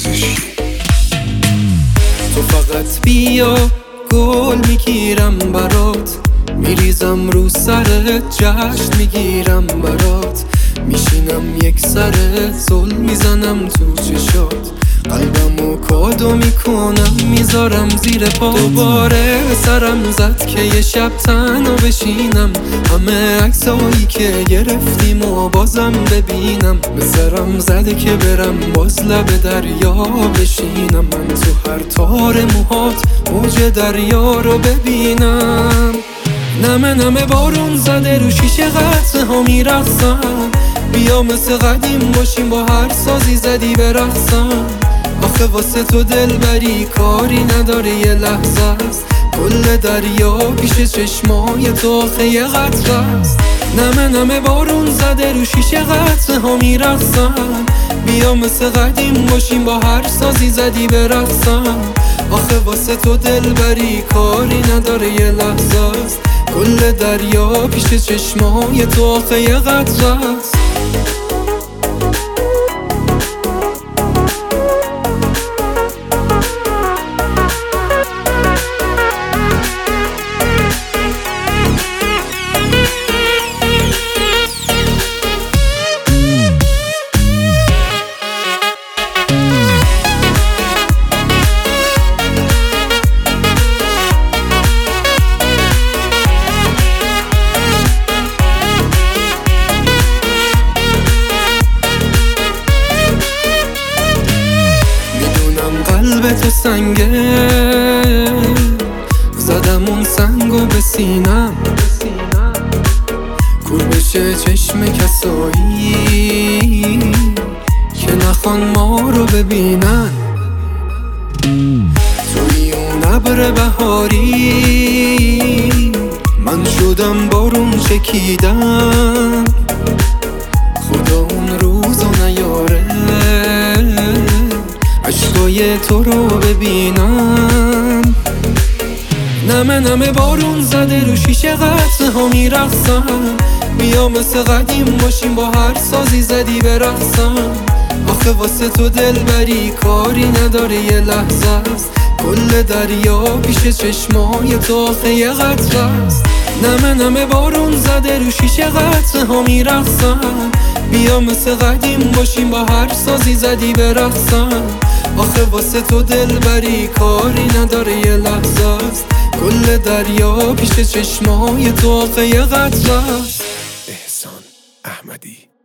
پزشکی. تو فقط بیا گل میگیرم برات، میریزم رو سرت جشن میگیرم برات، میشینم یک سرت زل میزنم تو چشات، قلبمو کادو میکنم میذارم زیر پا. دوباره سرم زد که یه شب تنها بشینم، همه عکسایی که گرفتیم و بازم ببینم. به سرم زده که برم باز لب دریا بشینم، من تو هر تار موهات موج دریا رو ببینم. نمه نمه بارون زده رو شیشه قطره ها میرقصم، بیا مثل قدیم باشیم با هر سازی زدی برقصم. آخه واسه تو دلبری کاری نداره یه لحظه است، کل دریا پیش چشمای تو آخه یه قطره است. نمه نمه بارون زده رو شیشه قطره ها میرقصم، بیا مثل قدیم باشیم با هر سازی زدی برقصم. آخه واسه تو دلبری کاری نداره یه لحظه است، کل دریا پیش چشمای تو آخه یه قطره است. قلب تو سنگه، زدم اون سنگو به سینم، کور بشه چشم کسایی که نخوان ما رو ببینن. توی اون ابر بهاری من شدم بارون چکیدم، خدا اون روزو نیاره عشقای تو رو ببینم. نمه نمه بارون زده رو شیشه قطره ها میرقصم، بیا مثل قدیم باشیم با هر سازی زدی برقصم. آخه واسه تو دلبری کاری نداره یه لحظه است، کل دریا پیش چشمای تو آخه یه قطره است. نمه نمه بارون زده رو شیشه قطره ها میرقصم، بیا مثل قدیم باشیم با هر سازی زدی برقصم. آخه واسه تو دلبری کاری نداره یه لحظه است، کل دریا پیش چشمای تو آخه یه قطره است. احسان احمدی.